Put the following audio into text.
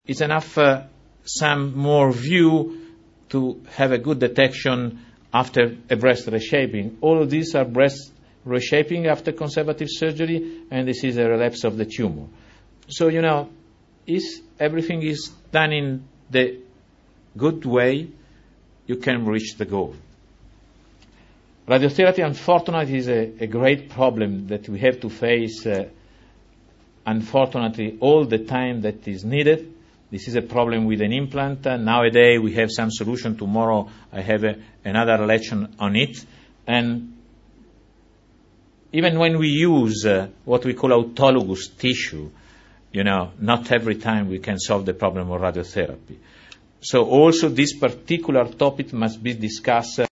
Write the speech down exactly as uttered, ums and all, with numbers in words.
it's enough uh, some more view to have a good detection after a breast reshaping. All of these are breast reshaping after conservative surgery, and this is a relapse of the tumor. So, you know, if everything is done in the good way, you can reach the goal. Radiotherapy, unfortunately, is a, a great problem that we have to face, uh, unfortunately, all the time that is needed. This is a problem with an implant. Uh, nowadays, we have some solution. Tomorrow, I have a, another lecture on it. And even when we use uh, what we call autologous tissue, you know, not every time we can solve the problem of radiotherapy. So also this particular topic must be discussed